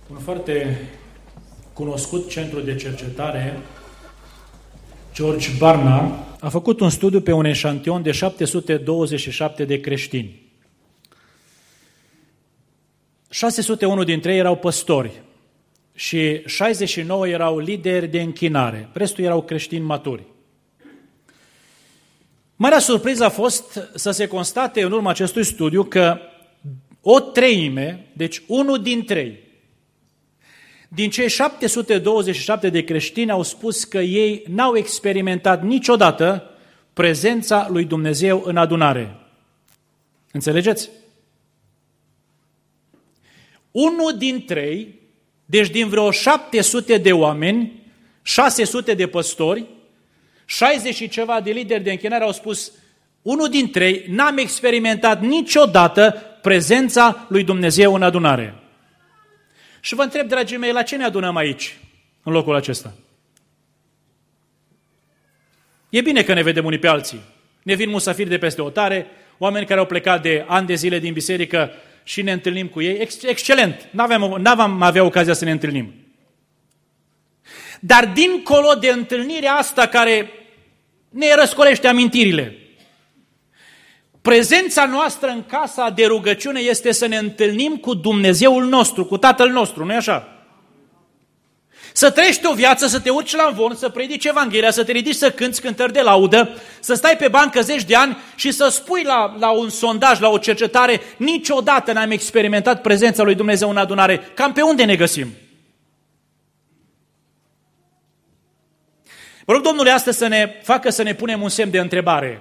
Un foarte cunoscut centru de cercetare, George Barna, a făcut un studiu pe un eșantion de 727 de creștini. 601 dintre ei erau păstori și 69 erau lideri de închinare. Restul erau creștini maturi. Marea surpriză a fost să se constate în urma acestui studiu că o treime, deci 1 din 3, din cei 727 de creștini au spus că ei n-au experimentat niciodată prezența lui Dumnezeu în adunare. Înțelegeți? 1 din 3, deci din vreo 700 de oameni, 600 de păstori, 60 și ceva de lideri de închinare au spus: 1 din 3, n-am experimentat niciodată prezența lui Dumnezeu în adunare. Și vă întreb, dragii mei, la ce ne adunăm aici, în locul acesta? E bine că ne vedem unii pe alții. Ne vin musafiri de peste hotare, oameni care au plecat de ani de zile din biserică și ne întâlnim cu ei. Excelent! N-aveam avea ocazia să ne întâlnim. Dar dincolo de întâlnirea asta care ne răscolește amintirile, prezența noastră în casa de rugăciune este să ne întâlnim cu Dumnezeul nostru, cu Tatăl nostru, nu-i așa? Să trăiești o viață, să te urci la învon, să predici Evanghelia, să te ridici să cânți cântări de laudă, să stai pe bancă 10 de ani și să spui la un sondaj, la o cercetare: niciodată n-am experimentat prezența lui Dumnezeu în adunare. Cam pe unde ne găsim? Vă rog, Domnule, astăzi să ne facă să ne punem un semn de întrebare.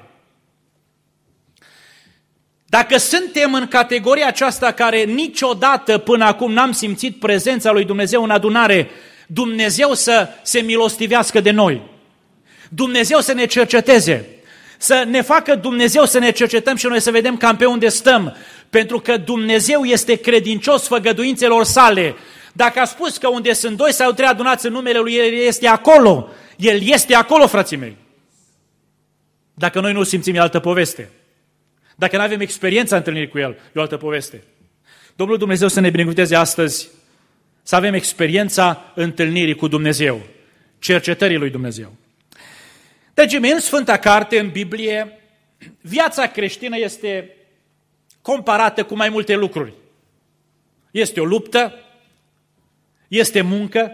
Dacă suntem în categoria aceasta care niciodată până acum n-am simțit prezența lui Dumnezeu în adunare, Dumnezeu să se milostivească de noi, Dumnezeu să ne cerceteze, să ne facă Dumnezeu să ne cercetăm și noi să vedem cam pe unde stăm, pentru că Dumnezeu este credincios făgăduințelor sale. Dacă a spus că unde sunt 2 sau 3 adunați în numele Lui, El este acolo. El este acolo, frații mei. Dacă noi nu simțim, e altă poveste. Dacă nu avem experiența întâlnirii cu El, e o altă poveste. Domnul Dumnezeu să ne binecuvânteze astăzi să avem experiența întâlnirii cu Dumnezeu, cercetării lui Dumnezeu. Dragii mei, în Sfânta Carte, în Biblie, viața creștină este comparată cu mai multe lucruri. Este o luptă, este muncă,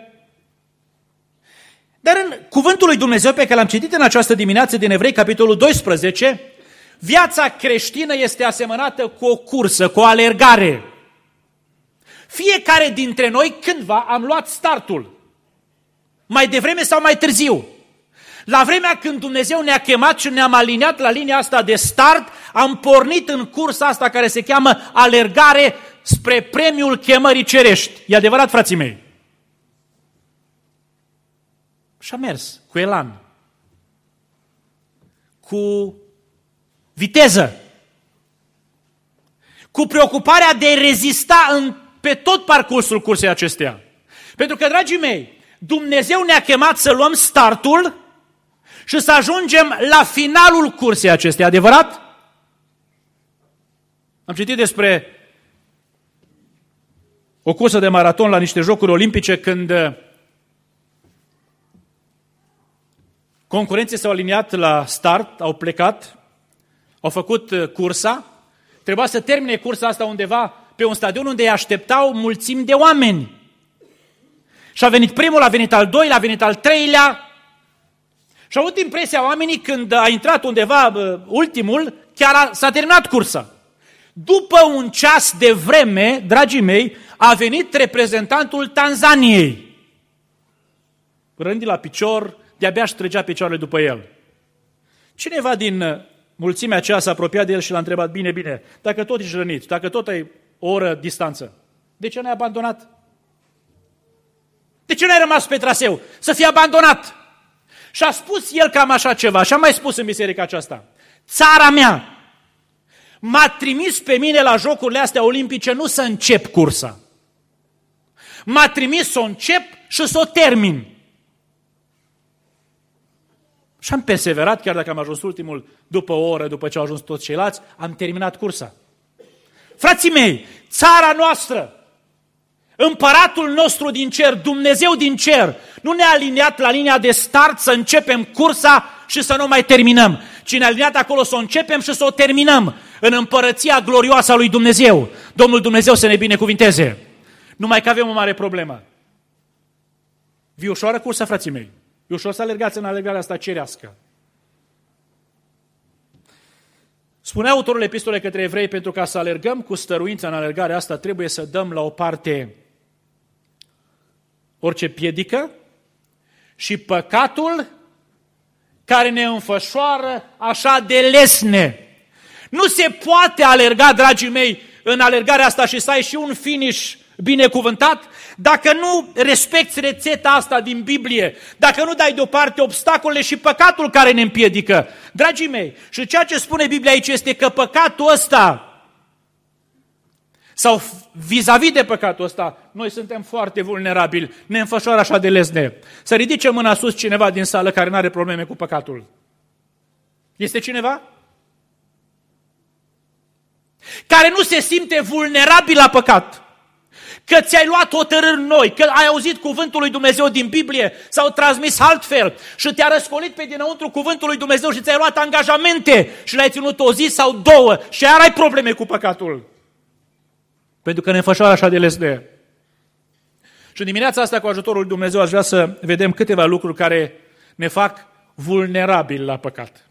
dar în cuvântul lui Dumnezeu pe care l-am citit în această dimineață din Evrei, capitolul 12, viața creștină este asemănată cu o cursă, cu o alergare. Fiecare dintre noi cândva am luat startul, mai devreme sau mai târziu. La vremea când Dumnezeu ne-a chemat și ne-am aliniat la linia asta de start, am pornit în cursa asta care se cheamă alergare spre premiul chemării cerești. E adevărat, frații mei? Și a mers cu elan, cu viteză, cu preocuparea de a rezista pe tot parcursul cursei acesteia. Pentru că, dragii mei, Dumnezeu ne-a chemat să luăm startul și să ajungem la finalul cursei acesteia. Adevărat? Am citit despre o cursă de maraton la niște jocuri olimpice când concurenții s-au aliniat la start, au plecat, au făcut cursa, trebuia să termine cursa asta undeva pe un stadion unde îi așteptau mulțimi de oameni. Și a venit primul, a venit al doilea, a venit al treilea și au avut impresia oamenii când a intrat undeva ultimul, chiar s-a terminat cursa. După un ceas de vreme, dragii mei, a venit reprezentantul Tanzaniei. Rândit la picior, de-abia își trăgea picioarele după el. Cineva din mulțimea aceea s-a apropiat de el și l-a întrebat: bine, dacă tot ești rănit, dacă tot ai o oră distanță, de ce n-ai abandonat? De ce n-ai rămas pe traseu? Să fii abandonat! Și a spus el cam așa ceva, și am mai spus în biserica aceasta: țara mea m-a trimis pe mine la jocurile astea olimpice nu să încep cursa. M-a trimis să o încep și să o termin. Și am perseverat, chiar dacă am ajuns ultimul, după o oră, după ce au ajuns toți ceilalți, am terminat cursa. Frații mei, țara noastră, Împăratul nostru din cer, Dumnezeu din cer, nu ne-a aliniat la linia de start să începem cursa și să nu mai terminăm, ci ne-a aliniat acolo să o începem și să o terminăm în împărăția glorioasă a lui Dumnezeu. Domnul Dumnezeu să ne binecuvinteze. Numai că avem o mare problemă. Vi ușoară cursa, frații mei? E ușor să alergați în alergarea asta cerească. Spunea autorul epistolei către evrei, pentru ca să alergăm cu stăruință în alergarea asta, trebuie să dăm la o parte orice piedică și păcatul care ne înfășoară așa de lesne. Nu se poate alerga, dragii mei, în alergarea asta și să ai și un finish binecuvântat, dacă nu respecti rețeta asta din Biblie, dacă nu dai deoparte obstacolele și păcatul care ne împiedică. Dragii mei, și ceea ce spune Biblia aici este că păcatul ăsta, sau vis-a-vis de păcatul ăsta, noi suntem foarte vulnerabili, ne înfășoară așa de lesne. Să ridice mâna sus cineva din sală care nu are probleme cu păcatul. Este cineva? Care nu se simte vulnerabil la păcat. Că ți-ai luat hotărâri noi, că ai auzit cuvântul lui Dumnezeu din Biblie sau transmis altfel și te-a răscolit pe dinăuntru cuvântul lui Dumnezeu și ți-ai luat angajamente și le-ai ținut o zi sau două și iar ai probleme cu păcatul. Pentru că ne înfășoară așa de lesne. Și în dimineața asta, cu ajutorul lui Dumnezeu, aș vrea să vedem câteva lucruri care ne fac vulnerabili la păcat.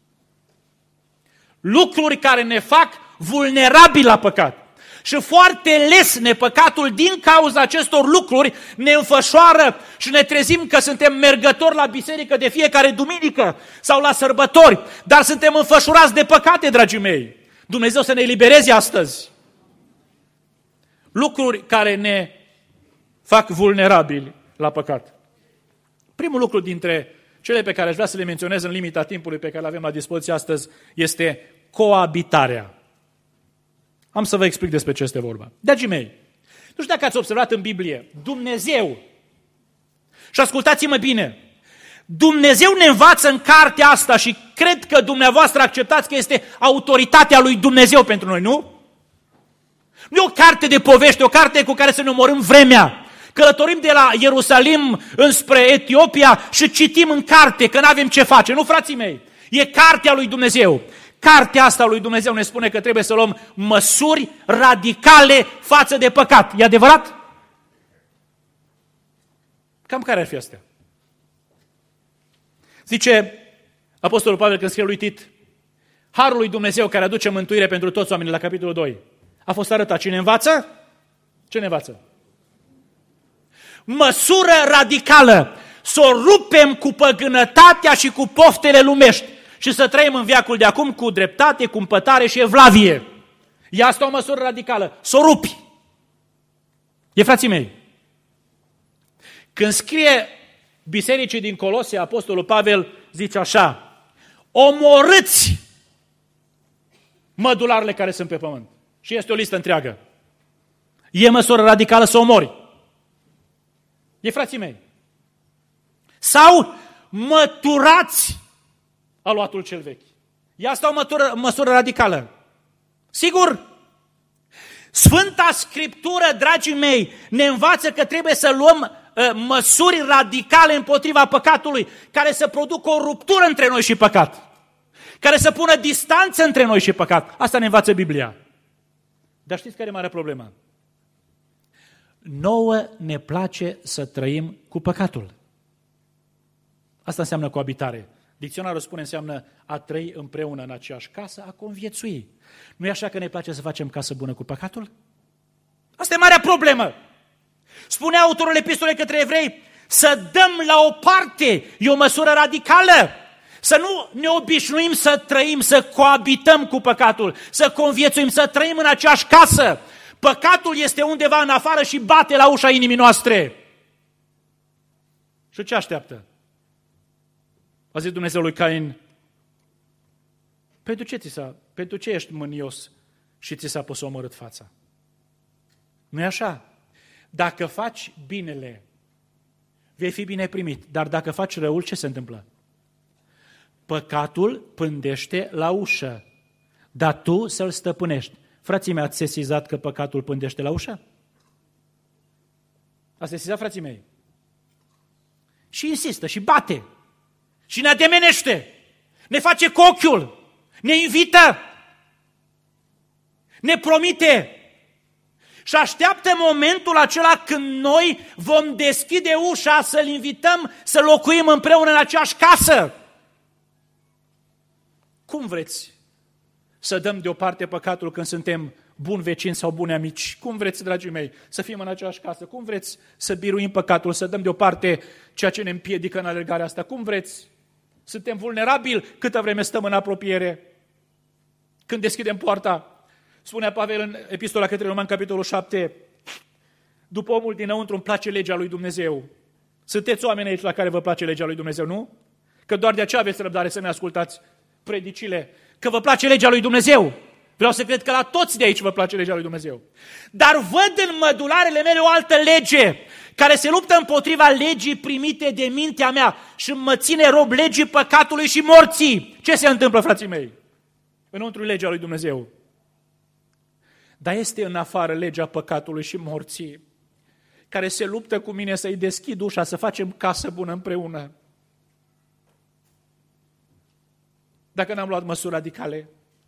Lucruri care ne fac vulnerabili la păcat. Și foarte lesne păcatul din cauza acestor lucruri ne înfășoară și ne trezim că suntem mergători la biserică de fiecare duminică sau la sărbători, dar suntem înfășurați de păcate, dragii mei. Dumnezeu să ne elibereze astăzi. Lucruri care ne fac vulnerabili la păcat. Primul lucru dintre cele pe care aș vrea să le menționez în limita timpului pe care le avem la dispoziție astăzi este coabitarea. Am să vă explic despre ce este vorba. Dragii mei, nu știu dacă ați observat în Biblie, Dumnezeu, și ascultați-mă bine, Dumnezeu ne învață în cartea asta și cred că dumneavoastră acceptați că este autoritatea lui Dumnezeu pentru noi, nu? Nu e o carte de povești, o carte cu care să ne omorâm vremea. Călătorim de la Ierusalim înspre Etiopia și citim în carte că nu avem ce face. Nu, frații mei, e cartea lui Dumnezeu. Cartea asta lui Dumnezeu ne spune că trebuie să luăm măsuri radicale față de păcat. E adevărat? Cam care ar fi astea? Zice Apostolul Pavel când scrie lui Tit, harul lui Dumnezeu care aduce mântuire pentru toți oamenii, la capitolul 2, a fost arătat. Cine învață? Ce ne învață? Măsură radicală. Să o rupem cu păgânătatea și cu poftele lumești și să trăim în veacul de acum cu dreptate, cu împătare și evlavie. E asta o măsură radicală. Să o rupi. E, frații mei. Când scrie bisericii din Colose, Apostolul Pavel zice așa, omorâți mădularele care sunt pe pământ. Și este o listă întreagă. E măsură radicală să omori. E, frații mei. Sau măturați aluatul cel vechi. E asta o măsură radicală. Sigur? Sfânta Scriptură, dragii mei, ne învață că trebuie să luăm măsuri radicale împotriva păcatului, care să producă o ruptură între noi și păcat. Care să pună distanță între noi și păcat. Asta ne învață Biblia. Dar știți care e marea problemă? Nouă ne place să trăim cu păcatul. Asta înseamnă coabitare. Dicționarul spune înseamnă a trăi împreună în aceeași casă, a conviețui. Nu e așa că ne place să facem casă bună cu păcatul? Asta e marea problemă. Spune autorul epistolei către evrei, să dăm la o parte, e o măsură radicală. Să nu ne obișnuim să trăim, să coabităm cu păcatul, să conviețuim, să trăim în aceeași casă. Păcatul este undeva în afară și bate la ușa inimii noastre. Și ce așteaptă? A zis Dumnezeu lui Cain, pentru ce ești mânios și ți s-a pus omorât fața? Nu e așa? Dacă faci binele, vei fi bine primit, dar dacă faci răul, ce se întâmplă? Păcatul pândește la ușă, dar tu să-l stăpânești. Frații mei, ați sesizat că păcatul pândește la ușă? Asta este, frații mei. Și insistă, și bate, și ne ademenește, ne face cu ochiul, ne invită, ne promite și așteaptă momentul acela când noi vom deschide ușa să-L invităm să locuim împreună în aceeași casă. Cum vreți să dăm deoparte păcatul când suntem buni vecini sau buni amici? Cum vreți, dragii mei, să fim în aceeași casă? Cum vreți să biruim păcatul, să dăm deoparte ceea ce ne împiedică în alergarea asta? Cum vreți? Suntem vulnerabili câtă vreme stăm în apropiere. Când deschidem poarta, spunea Pavel în Epistola către Romani, capitolul 7, după omul dinăuntru îmi place legea lui Dumnezeu. Sunteți oameni aici la care vă place legea lui Dumnezeu, nu? Că doar de aceea aveți răbdare să ne ascultați predicile, că vă place legea lui Dumnezeu. Vreau să cred că la toți de aici vă place legea lui Dumnezeu. Dar văd în mădularele mele o altă lege care se luptă împotriva legii primite de mintea mea și mă ține rob legii păcatului și morții. Ce se întâmplă, frații mei? Înăuntru legea lui Dumnezeu. Dar este în afară legea păcatului și morții, care se luptă cu mine să-i deschid ușa, să facem casă bună împreună. Dacă n-am luat măsuri radicale.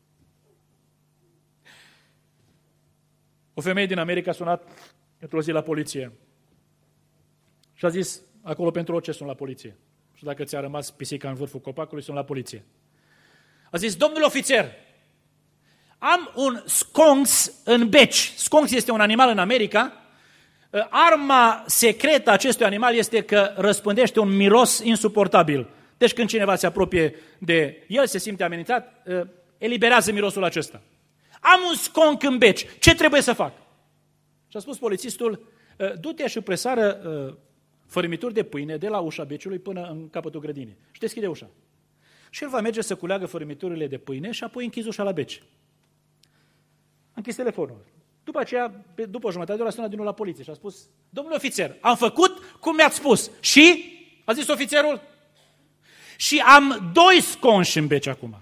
O femeie din America a sunat într-o zi la poliție și a zis, acolo pentru orice sun la poliție. Și dacă ți-a rămas pisica în vârful copacului, sun la poliție. A zis, domnule ofițer, am un sconx în beci. Sconx este un animal în America. Arma secretă a acestui animal este că răspândește un miros insuportabil. Deci când cineva se apropie de el, se simte amenințat, eliberează mirosul acesta. Am un sconc în beci. Ce trebuie să fac? Și a spus polițistul, du-te și presară fărâmituri de pâine de la ușa beciului până în capătul grădinii. Și deschide ușa. Și el va merge să culeagă fărâmiturile de pâine și apoi închizi ușa la beci. A închis telefonul. După aceea, după o jumătate de oră, a sunat din nou la poliție și a spus, domnule ofițer, am făcut cum mi-ați spus. Și? A zis ofițerul. Și am 2 sconși în beci acum.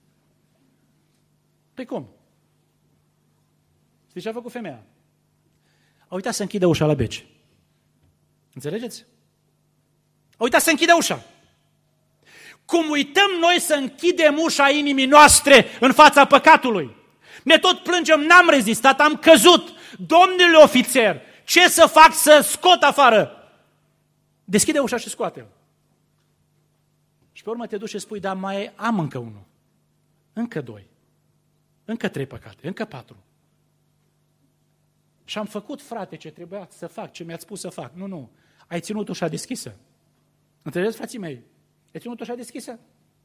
Păi cum? Știți ce a făcut femeia? A uitat să închidă ușa la beci. Înțelegeți? A uitat să închidă ușa. Cum uităm noi să închidem ușa inimii noastre în fața păcatului. Ne tot plângem, n-am rezistat, am căzut. Domnule ofițer, ce să fac să scot afară? Deschide ușa și scoate-l. Și pe urmă te duci și spui, da, mai am încă 1, încă 2, încă 3 păcate, încă 4. Și am făcut, frate, ce trebuia să fac, ce mi-ați spus să fac. Nu, ai ținut ușa deschisă. Înțelegeți, frații mei? Ai ținut ușa deschisă?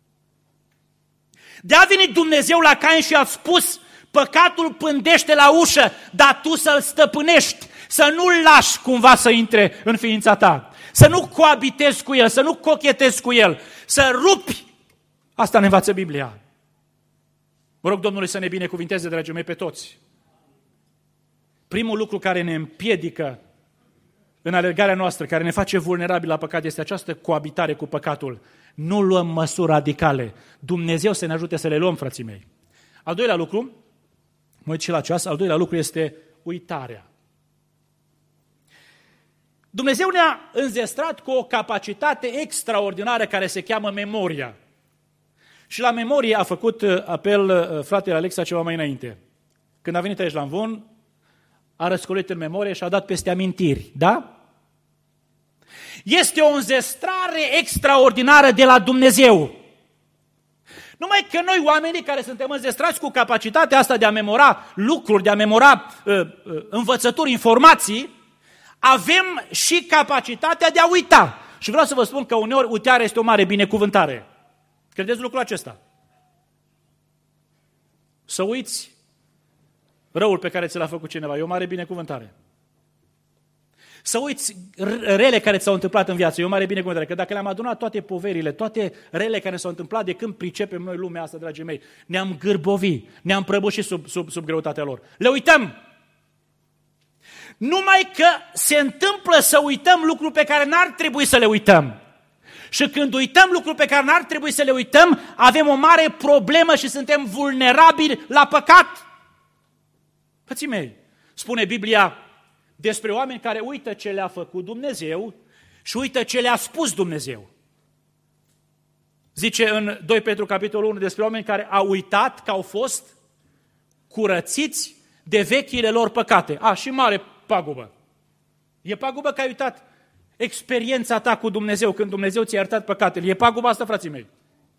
De-a venit Dumnezeu la Cain și a spus, păcatul pândește la ușă, dar tu să-l stăpânești, să nu-l lași cumva să intre în ființa ta, să nu coabitezi cu el, să nu cochetezi cu el, să rupi. Asta ne învață Biblia. Vă rog Domnului să ne binecuvinteze, dragii mei, pe toți. Primul lucru care ne împiedică în alergarea noastră, care ne face vulnerabili la păcat, este această coabitare cu păcatul. Nu luăm măsuri radicale. Dumnezeu să ne ajute să le luăm, frații mei. Al doilea lucru, mă uit și la ceas, al doilea lucru este uitarea. Dumnezeu ne-a înzestrat cu o capacitate extraordinară care se cheamă memoria. Și la memorie a făcut apel fratele Alexa ceva mai înainte. Când a venit aici la Învon, a răscolit în memorie și a dat peste amintiri, da? Este o înzestrare extraordinară de la Dumnezeu. Numai că noi, oamenii care suntem înzestrați cu capacitatea asta de a memora lucruri, de a memora învățături, informații, avem și capacitatea de a uita. Și vreau să vă spun că uneori uitarea este o mare binecuvântare. Credeți lucrul acesta? Să uiți răul pe care ți l-a făcut cineva, e o mare binecuvântare. Să uiți rele care ți s-au întâmplat în viață, e o mare binecuvântare. Că dacă le-am adunat toate poverile, toate rele care s-au întâmplat de când pricepem noi lumea asta, dragii mei, ne-am gârbovit, ne-am prăbușit sub greutatea lor. Le uităm. Numai că se întâmplă să uităm lucruri pe care n-ar trebui să le uităm. Și când uităm lucruri pe care n-ar trebui să le uităm, avem o mare problemă și suntem vulnerabili la păcat. Frații mei, spune Biblia, despre oameni care uită ce le-a făcut Dumnezeu și uită ce le-a spus Dumnezeu. Zice în 2 Petru capitolul 1 despre oameni care au uitat că au fost curățiți de vechile lor păcate. Și mare pagubă. E pagubă că ai uitat experiența ta cu Dumnezeu, când Dumnezeu ți-a iertat păcatele. E pagubă asta, frații mei.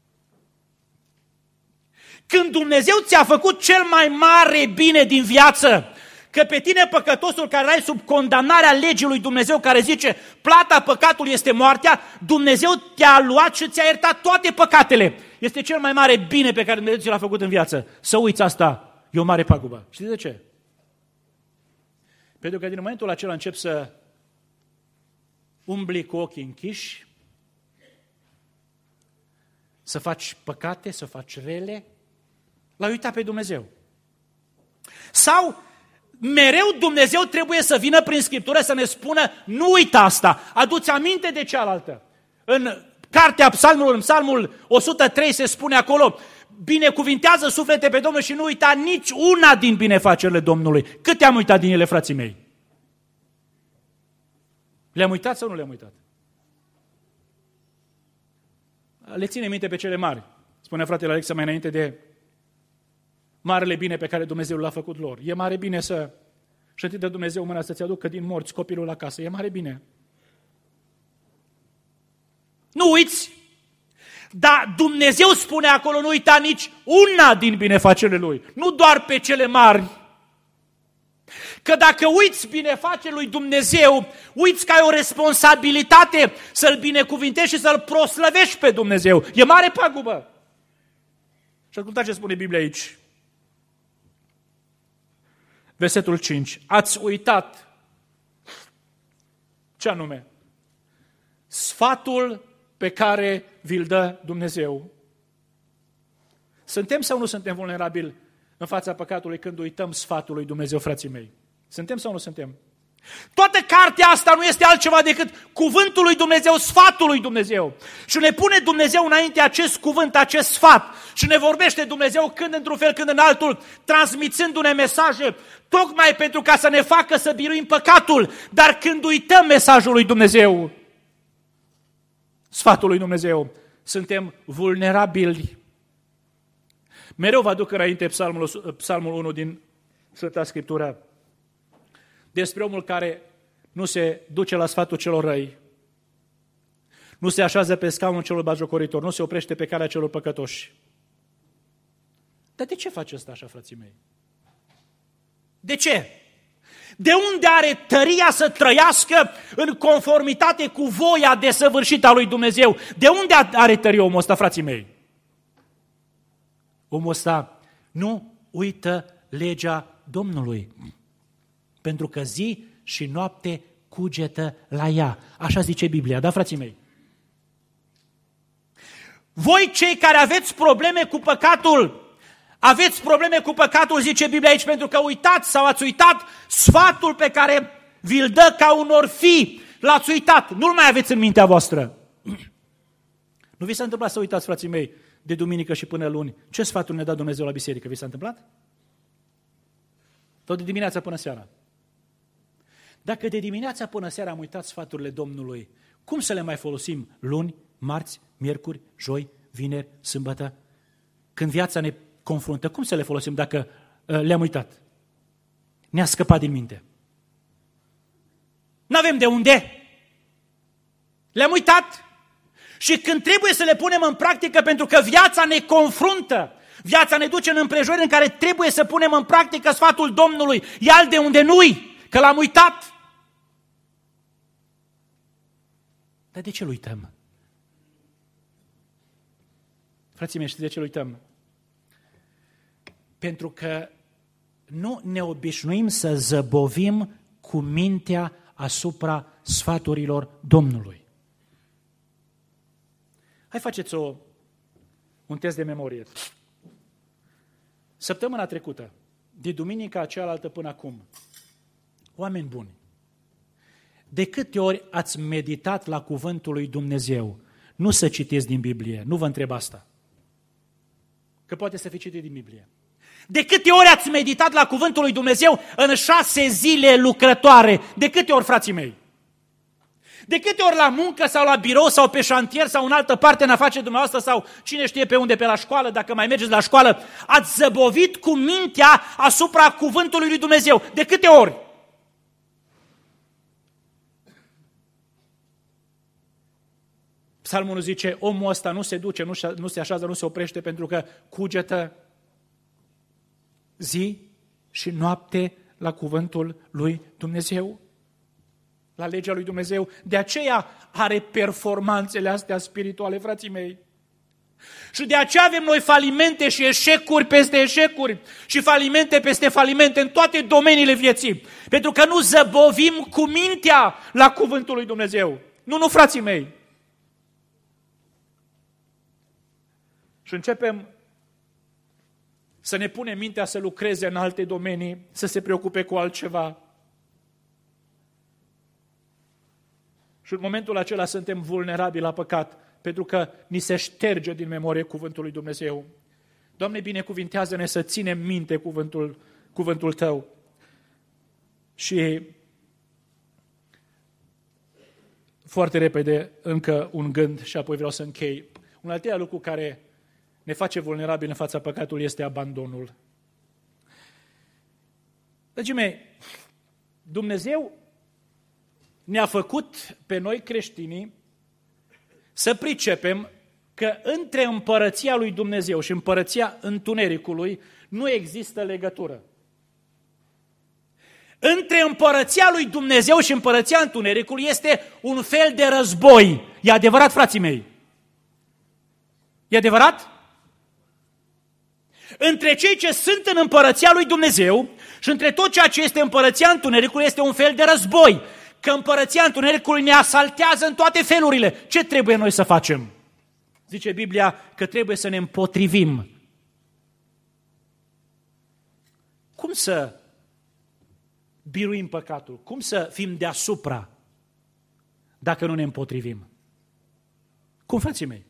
Când Dumnezeu ți-a făcut cel mai mare bine din viață, că pe tine, păcătosul care erai sub condamnarea legii lui Dumnezeu, care zice, plata păcatului este moartea, Dumnezeu te-a luat și ți-a iertat toate păcatele. Este cel mai mare bine pe care Dumnezeu ți l-a făcut în viață. Să uiți asta, e o mare pagubă. Știți de ce? Pentru că din momentul acela încep să umbli cu ochii închiși, să faci păcate, să faci rele, l-ai uitat pe Dumnezeu. Sau mereu Dumnezeu trebuie să vină prin Scriptură să ne spună, nu uita asta, adu-ți aminte de cealaltă. În cartea Psalmului, în Psalmul 103 se spune acolo, binecuvintează suflete pe Domnul și nu uita nici una din binefacerile Domnului. Câte am uitat din ele, frații mei? Le-am uitat sau nu le-am uitat? Le ține minte pe cele mari. Spunea fratele Alexa mai înainte de marele bine pe care Dumnezeu l-a făcut lor. E mare bine și de Dumnezeu mâna să-ți aducă din morți copilul acasă. E mare bine. Nu uiți! Dar Dumnezeu spune acolo, nu uita nici una din binefacerile Lui. Nu doar pe cele mari. Că dacă uiți binefacerile lui Dumnezeu, uiți că ai o responsabilitate să-L binecuvintezi și să-L proslăvești pe Dumnezeu. E mare pagubă. Și ascultați ce spune Biblia aici. Versetul 5. Ați uitat ce anume? Sfatul pe care vi-l dă Dumnezeu. Suntem sau nu suntem vulnerabili în fața păcatului când uităm sfatul lui Dumnezeu, frații mei? Suntem sau nu suntem? Toată cartea asta nu este altceva decât cuvântul lui Dumnezeu, sfatul lui Dumnezeu. Și ne pune Dumnezeu înainte acest cuvânt, acest sfat. Și ne vorbește Dumnezeu când într-un fel, când în altul, transmițându-ne mesaje, tocmai pentru ca să ne facă să biruim păcatul. Dar când uităm mesajul lui Dumnezeu, sfatul lui Dumnezeu, suntem vulnerabili. Mereu vă aduc înainte Psalmul 1 din Sfânta Scriptură despre omul care nu se duce la sfatul celor răi, nu se așează pe scaunul celor batjocoritori, nu se oprește pe calea celor păcătoși. Dar de ce face ăsta așa, frații mei? De ce? De unde are tăria să trăiască în conformitate cu voia desăvârșită a lui Dumnezeu? De unde are tărie omul ăsta, frații mei? Omul ăsta nu uită legea Domnului, pentru că zi și noapte cugetă la ea. Așa zice Biblia, da, frații mei? Voi cei care aveți probleme cu păcatul, zice Biblia aici, pentru că uitați sau ați uitat sfatul pe care vi-l dă ca unor fii. L-ați uitat, nu-l mai aveți în mintea voastră. Nu vi s-a întâmplat să uitați, frații mei, de duminică și până luni? Ce sfatul ne dă Dumnezeu la biserică? Vi s-a întâmplat? Tot de dimineața până seara. Dacă de dimineața până seara am uitat sfaturile Domnului, cum să le mai folosim luni, marți, miercuri, joi, vineri, sâmbătă? Când viața ne confruntă, cum să le folosim dacă le-am uitat? Ne-a scăpat din minte. N-avem de unde. Le-am uitat. Și când trebuie să le punem în practică, pentru că viața ne confruntă, viața ne duce în împrejurări în care trebuie să punem în practică sfatul Domnului, e alt de unde nu-i, că l-am uitat. Dar de ce-l uităm? Frații mei, știți de ce-l uităm? Pentru că nu ne obișnuim să zăbovim cu mintea asupra sfaturilor Domnului. Hai faceți un test de memorie. Săptămâna trecută, de duminica cealaltă până acum, oameni buni, de câte ori ați meditat la cuvântul lui Dumnezeu? Nu să citiți din Biblie, nu vă întreb asta, că poate să fi citit din Biblie. De câte ori ați meditat la cuvântul lui Dumnezeu în 6 zile lucrătoare? De câte ori, frații mei? De câte ori la muncă sau la birou sau pe șantier sau în altă parte în afacerea dumneavoastră sau cine știe pe unde, pe la școală, dacă mai mergeți la școală, ați zăbovit cu mintea asupra cuvântului lui Dumnezeu? De câte ori? Psalmul zice, omul ăsta nu se duce, nu se așează, nu se oprește pentru că cugetă zi și noapte la cuvântul lui Dumnezeu, la legea lui Dumnezeu. De aceea are performanțele astea spirituale, frații mei. Și de aceea avem noi falimente și eșecuri peste eșecuri și falimente peste falimente în toate domeniile vieții. Pentru că nu zăbovim cu mintea la cuvântul lui Dumnezeu. Nu, frații mei. Și începem să ne punem mintea să lucreze în alte domenii, să se preocupe cu altceva. Și în momentul acela suntem vulnerabili la păcat, pentru că ni se șterge din memorie cuvântul lui Dumnezeu. Doamne, binecuvintează-ne să ținem minte cuvântul Tău. Și foarte repede încă un gând și apoi vreau să închei. Un al treilea lucru care ne face vulnerabili în fața păcatului este abandonul. Dragii mei, Dumnezeu ne-a făcut pe noi creștinii să pricepem că între împărăția lui Dumnezeu și împărăția întunericului nu există legătură. Între împărăția lui Dumnezeu și împărăția întunericului este un fel de război. E adevărat, frații mei? E adevărat? Între cei ce sunt în împărăția lui Dumnezeu și între tot ceea ce este împărăția întunericului este un fel de război. Că împărăția întunericului ne asaltează în toate felurile. Ce trebuie noi să facem? Zice Biblia că trebuie să ne împotrivim. Cum să biruim păcatul? Cum să fim deasupra dacă nu ne împotrivim? Cum, frații mei?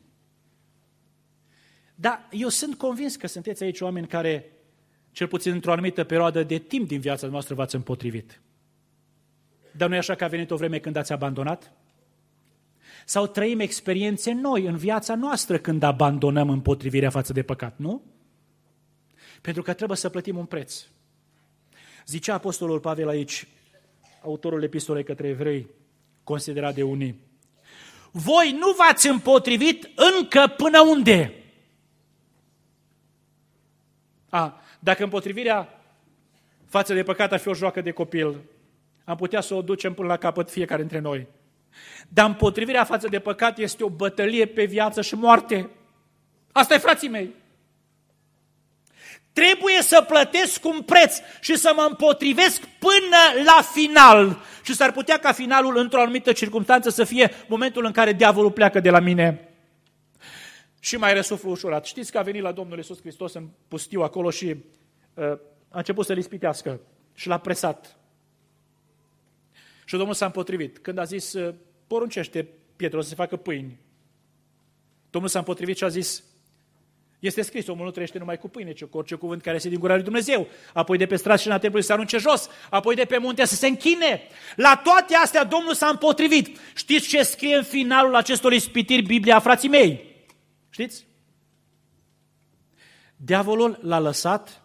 Dar eu sunt convins că sunteți aici oameni care, cel puțin într-o anumită perioadă de timp din viața noastră, v-ați împotrivit. Dar nu e așa că a venit o vreme când ați abandonat? Sau trăim experiențe noi în viața noastră când abandonăm împotrivirea față de păcat, nu? Pentru că trebuie să plătim un preț. Zicea apostolul Pavel aici, autorul epistolei către evrei, considerat de unii, voi nu v-ați împotrivit încă până unde? Dacă împotrivirea față de păcat ar fi o joacă de copil, am putea să o ducem până la capăt fiecare dintre noi. Dar împotrivirea față de păcat este o bătălie pe viață și moarte. Asta e, frații mei. Trebuie să plătesc un preț și să mă împotrivesc până la final. Și s-ar putea ca finalul, într-o anumită circunstanță, să fie momentul în care diavolul pleacă de la mine și mai răsuflu ușurat. Știți că a venit la Domnul Iisus Hristos în pustiu acolo și a început să-l ispitească și l-a presat. Și Domnul s-a împotrivit. Când a zis, poruncește Pietru să se facă pâini, Domnul s-a împotrivit și a zis, este scris, omul nu trăiește numai cu pâine, ci cu orice cuvânt care iese din gura lui Dumnezeu. Apoi de pe stradă și în templului să se arunce jos, apoi de pe munte să se închine. La toate astea Domnul s-a împotrivit. Știți ce scrie în finalul acestor ispitiri Biblia, frații mei? Știți? Diavolul l-a lăsat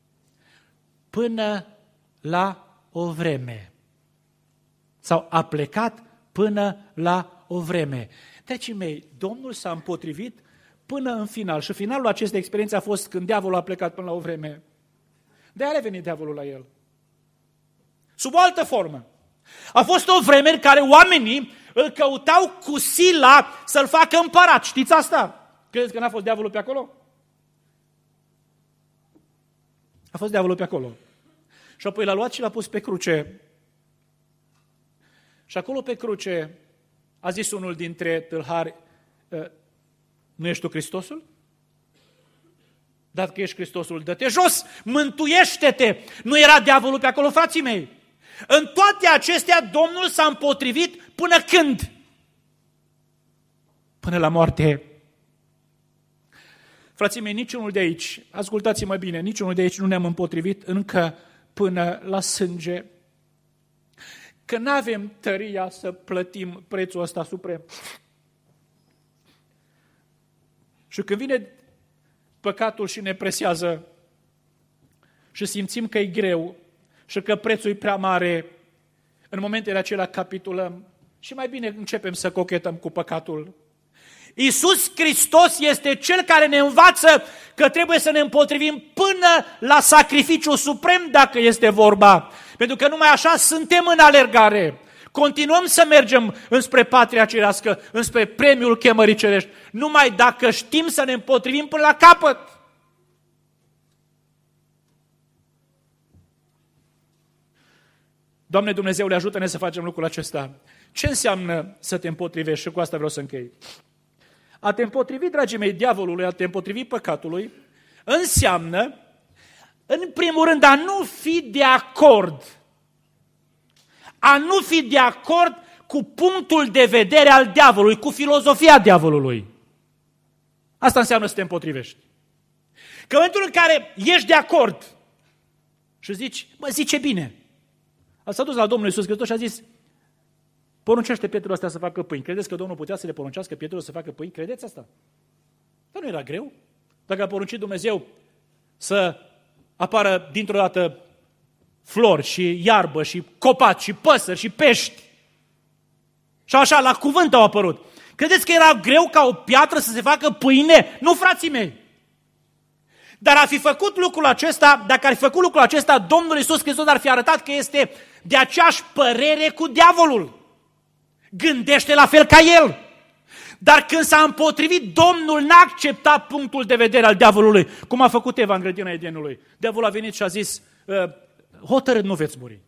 până la o vreme. Sau a plecat până la o vreme. Dragii mei, Domnul s-a împotrivit până în final. Și finalul acestei experiențe a fost când diavolul a plecat până la o vreme. De-aia a revenit diavolul la el. Sub o altă formă. A fost o vreme în care oamenii îl căutau cu sila să-l facă împărat. Știți asta? Credeți că n-a fost diavolul pe acolo? A fost diavolul pe acolo. Și apoi l-a luat și l-a pus pe cruce. Și acolo pe cruce a zis unul dintre tâlhari, nu ești tu Hristosul? Dacă ești Hristosul, dă-te jos, mântuiește-te! Nu era diavolul pe acolo, frații mei? În toate acestea, Domnul s-a împotrivit până când? Până la moarte. Frații mei, niciunul de aici, ascultați-mă bine, niciunul de aici nu ne-am împotrivit încă până la sânge. Că n-avem tăria să plătim prețul ăsta suprem. Și când vine păcatul și ne presează și simțim că e greu și că prețul e prea mare, în momentele acelea capitulăm și mai bine începem să cochetăm cu păcatul. Iisus Hristos este Cel care ne învață că trebuie să ne împotrivim până la sacrificiul suprem, dacă este vorba. Pentru că numai așa suntem în alergare. Continuăm să mergem înspre patria cerească, înspre premiul chemării cerești, numai dacă știm să ne împotrivim până la capăt. Doamne Dumnezeule, ajută-ne să facem lucrul acesta. Ce înseamnă să te împotrivești? Și cu asta vreau să închei. A te împotrivi, dragii mei, diavolului, a te împotrivi păcatului, înseamnă, în primul rând, a nu fi de acord. A nu fi de acord cu punctul de vedere al diavolului, cu filozofia diavolului. Asta înseamnă să te împotrivești. Că în momentul în care ești de acord și zici, zice bine. S-a dus la Domnul Iisus Hristos și a zis, poruncește pietrele astea să facă pâini. Credeți că Domnul putea să le poruncească pietrele să facă pâini? Credeți asta? Dar nu era greu. Dacă a poruncit Dumnezeu să apară dintr-o dată flori și iarbă și copaci și păsări și pești. Și așa, la cuvânt au apărut. Credeți că era greu ca o piatră să se facă pâine? Nu, frații mei! Dar ar fi făcut lucrul acesta, dacă ar fi făcut lucrul acesta, Domnul Iisus Hristos ar fi arătat că este de aceeași părere cu diavolul. Gândește la fel ca el. Dar când s-a împotrivit, Domnul n-a acceptat punctul de vedere al diavolului, cum a făcut Eva în grădina Edenului. Diavolul a venit și a zis, hotărât nu veți muri.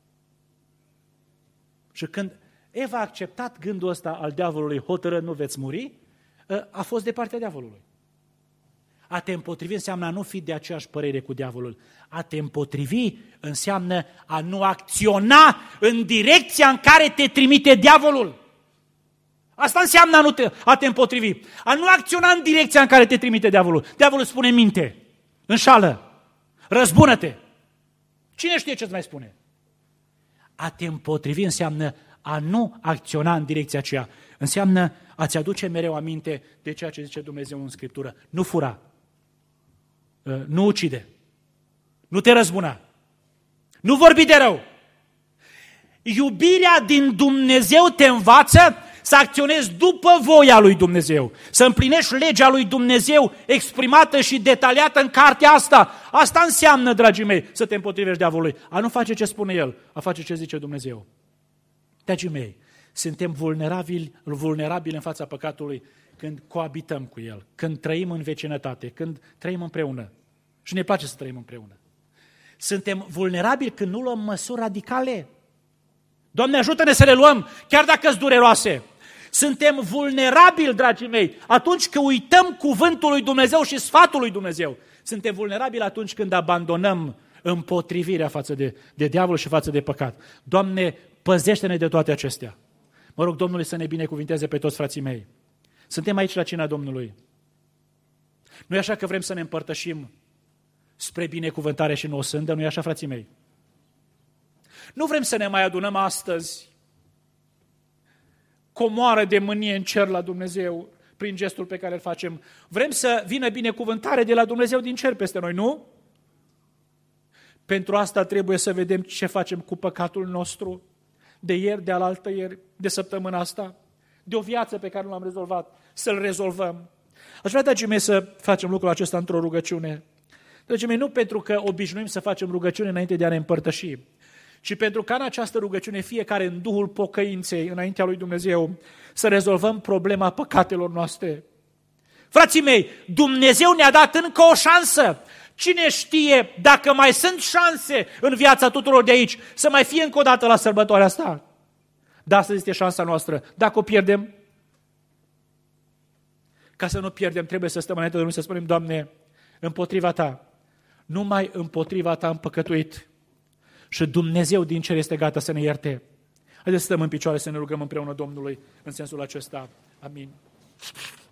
Și când Eva a acceptat gândul ăsta al diavolului, hotărât nu veți muri, a fost de partea diavolului. A te împotrivi înseamnă a nu fi de aceeași părere cu diavolul. A te împotrivi înseamnă a nu acționa în direcția în care te trimite diavolul. Asta înseamnă a te împotrivi. A nu acționa în direcția în care te trimite diavolul. Diavolul spune minte, înșală, răzbună-te. Cine știe ce-ți mai spune? A te împotrivi înseamnă a nu acționa în direcția aceea. Înseamnă a-ți aduce mereu aminte de ceea ce zice Dumnezeu în Scriptură. Nu fura, nu ucide, nu te răzbuna, nu vorbi de rău. Iubirea din Dumnezeu te învață să acționezi după voia lui Dumnezeu, să împlinești legea lui Dumnezeu exprimată și detaliată în cartea asta. Asta înseamnă, dragii mei, să te împotrivești diavolului. A nu face ce spune el, a face ce zice Dumnezeu. Dragii mei, suntem vulnerabili în fața păcatului când coabităm cu el, când trăim în vecinătate, când trăim împreună. Și ne place să trăim împreună. Suntem vulnerabili când nu luăm măsuri radicale. Doamne, ajută-ne să le luăm, chiar dacă sunt dureroase. Suntem vulnerabili, dragii mei, atunci când uităm cuvântul lui Dumnezeu și sfatul lui Dumnezeu. Suntem vulnerabili atunci când abandonăm împotrivirea față de diavol și față de păcat. Doamne, păzește-ne de toate acestea. Mă rog Domnului să ne binecuvinteze pe toți frații mei. Suntem aici la cina Domnului. Nu e așa că vrem să ne împărtășim spre binecuvântare și nu o sândă, nu e așa, frații mei? Nu vrem să ne mai adunăm astăzi comoară de mânie în cer la Dumnezeu prin gestul pe care îl facem. Vrem să vină binecuvântare de la Dumnezeu din cer peste noi, nu? Pentru asta trebuie să vedem ce facem cu păcatul nostru de ieri, de alaltă ieri, de săptămâna asta, de o viață pe care nu l-am rezolvat, să-l rezolvăm. Aș vrea, dragii mei, să facem lucrul acesta într-o rugăciune. Dragii mei, nu pentru că obișnuim să facem rugăciune înainte de a ne împărtăși, ci pentru ca în această rugăciune fiecare în duhul pocăinței înaintea lui Dumnezeu să rezolvăm problema păcatelor noastre. Frații mei, Dumnezeu ne-a dat încă o șansă. Cine știe dacă mai sunt șanse în viața tuturor de aici să mai fie încă o dată la sărbătoarea asta? Dar astăzi este șansa noastră. Dacă o pierdem, ca să nu pierdem, trebuie să stăm înainte de Dumnezeu să spunem, Doamne, împotriva Ta, numai împotriva Ta am păcătuit și Dumnezeu din cer este gata să ne ierte. Haideți să stăm în picioare să ne rugăm împreună Domnului în sensul acesta. Amin.